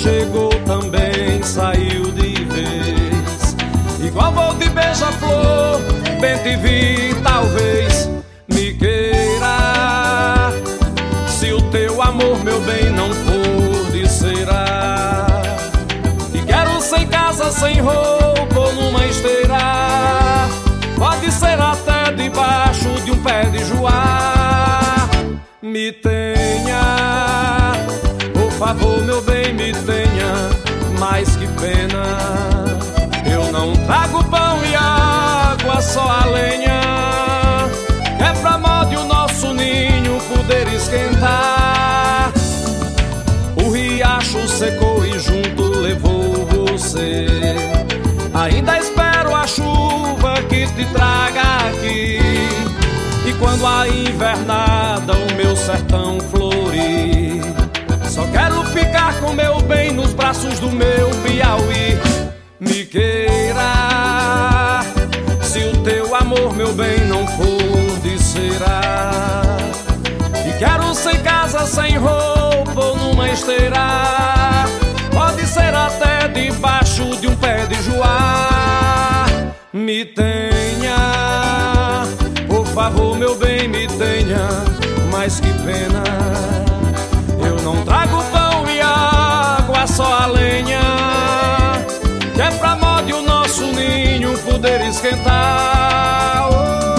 chegou também saiu de vez. Igual voo de beija-flor, bem te vi, talvez me queira. Se o teu amor, meu bem, não for de cera, e quero sem casa, sem roupa ou numa esteira, pode ser até debaixo de um pé de joá. Me tenha, por favor, meu bem, me tenha, mas que pena, eu não trago pão e água, só a lenha, que é pra modo o nosso ninho poder esquentar. O riacho secou e junto levou você, ainda espero a chuva que te traga aqui. E quando a invernada o meu sertão florir, só quero ficar com meu bem nos braços do meu Piauí. Me queira, se o teu amor, meu bem, não for de cera, e quero sem casa, sem roupa ou numa esteira, pode ser até debaixo de um pé de joá. Me tenha, por favor, meu bem, me tenha, mas que pena, eu não trago pão e água, só a lenha, que é pra modo o nosso ninho poder esquentar.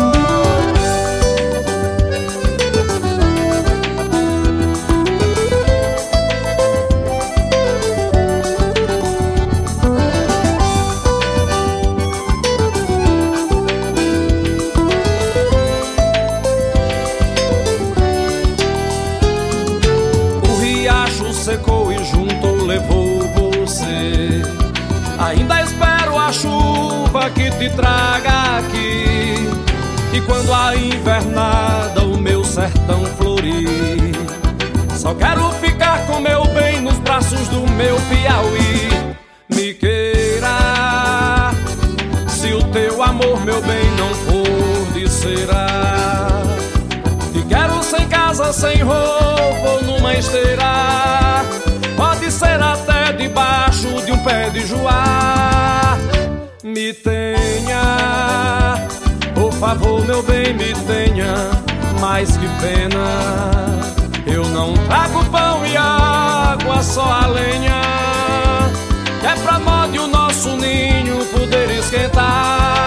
Secou e junto levou você, ainda espero a chuva que te traga aqui. E quando a invernada o meu sertão florir, só quero ficar com meu bem nos braços do meu Piauí. Me queira, se o teu amor, meu bem, não for de cera, e quero sem casa, sem roupa ou numa esteira, pode ser até debaixo de um pé de joá. Me tenha, por favor, meu bem, me tenha, mas que pena, eu não trago pão e água, só a lenha, que é pra modo o nosso ninho poder esquentar.